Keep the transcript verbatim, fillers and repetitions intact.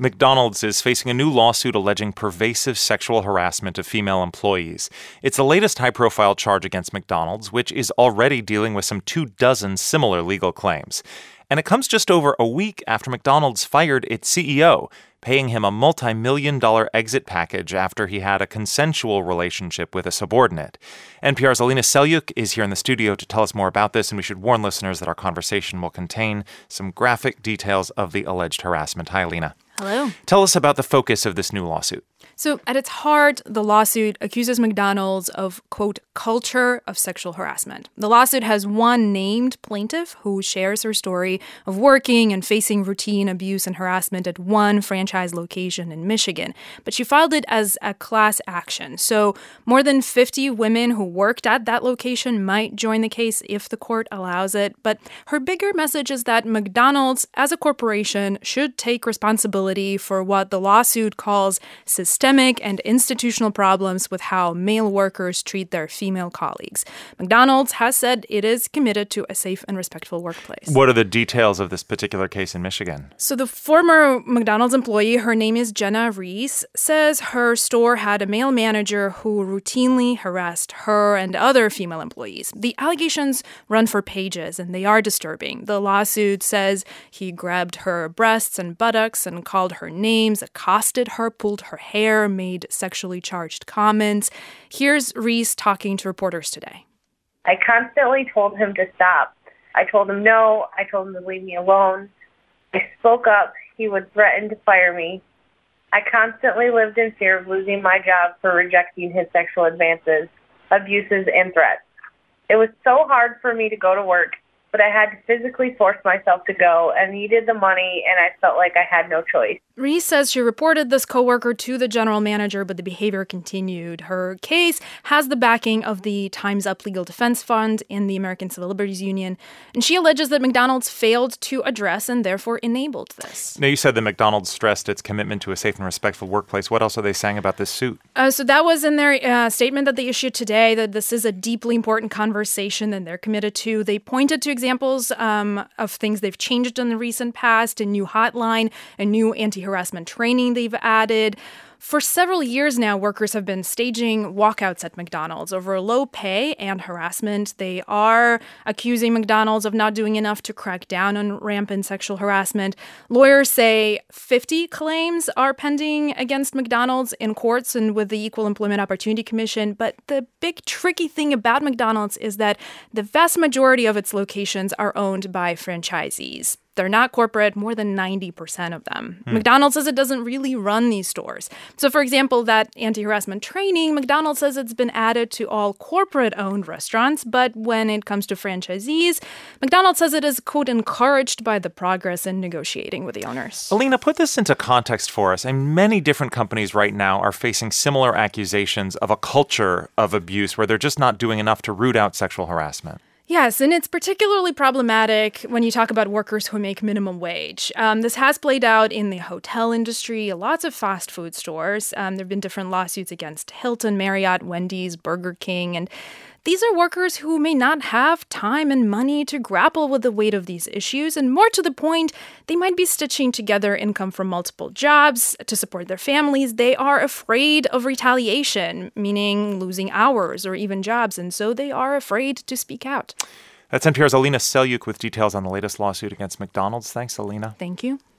McDonald's is facing a new lawsuit alleging pervasive sexual harassment of female employees. It's the latest high-profile charge against McDonald's, which is already dealing with some two dozen similar legal claims. And it comes just over a week after McDonald's fired its C E O, paying him a multi-million dollar exit package after he had a consensual relationship with a subordinate. N P R's Alina Selyukh is here in the studio to tell us more about this, and we should warn listeners that our conversation will contain some graphic details of the alleged harassment. Hi, Alina. Hello. Tell us about the focus of this new lawsuit. So at its heart, the lawsuit accuses McDonald's of, quote, culture of sexual harassment. The lawsuit has one named plaintiff who shares her story of working and facing routine abuse and harassment at one franchise location in Michigan. But she filed it as a class action. So more than fifty women who worked at that location might join the case if the court allows it. But her bigger message is that McDonald's, as a corporation, should take responsibility for what the lawsuit calls systemic and institutional problems with how male workers treat their female colleagues. McDonald's has said it is committed to a safe and respectful workplace. What are the details of this particular case in Michigan? So the former McDonald's employee, her name is Jenna Reese, says her store had a male manager who routinely harassed her and other female employees. The allegations run for pages, and they are disturbing. The lawsuit says he grabbed her breasts and buttocks and called her names, accosted her, pulled her hair, made sexually charged comments. Here's Reese talking to reporters today. I constantly told him to stop. I told him no. I told him to leave me alone. I spoke up. He would threaten to fire me. I constantly lived in fear of losing my job for rejecting his sexual advances, abuses, and threats. It was so hard for me to go to work, but I had to physically force myself to go. I needed the money, and I felt like I had no choice. Reese says she reported this coworker to the general manager, but the behavior continued. Her case has the backing of the Time's Up Legal Defense Fund and the American Civil Liberties Union, and she alleges that McDonald's failed to address and therefore enabled this. Now, you said that McDonald's stressed its commitment to a safe and respectful workplace. What else are they saying about this suit? Uh, so that was in their uh, statement that they issued today, that this is a deeply important conversation that they're committed to. They pointed to examples um, of things they've changed in the recent past, a new hotline, a new anti-harassment training they've added. For several years now, workers have been staging walkouts at McDonald's over low pay and harassment. They are accusing McDonald's of not doing enough to crack down on rampant sexual harassment. Lawyers say fifty claims are pending against McDonald's in courts and with the Equal Employment Opportunity Commission. But the big tricky thing about McDonald's is that the vast majority of its locations are owned by franchisees. They're not corporate, more than ninety percent of them. Hmm. McDonald's says it doesn't really run these stores. So, for example, that anti-harassment training, McDonald's says it's been added to all corporate-owned restaurants. But when it comes to franchisees, McDonald's says it is, quote, encouraged by the progress in negotiating with the owners. Alina, put this into context for us. And many different companies right now are facing similar accusations of a culture of abuse where they're just not doing enough to root out sexual harassment. Yes, and it's particularly problematic when you talk about workers who make minimum wage. Um, this has played out in the hotel industry, lots of fast food stores. Um, there have been different lawsuits against Hilton, Marriott, Wendy's, Burger King, and these are workers who may not have time and money to grapple with the weight of these issues. And more to the point, they might be stitching together income from multiple jobs to support their families. They are afraid of retaliation, meaning losing hours or even jobs. And so they are afraid to speak out. That's N P R's Alina Selyukh with details on the latest lawsuit against McDonald's. Thanks, Alina. Thank you.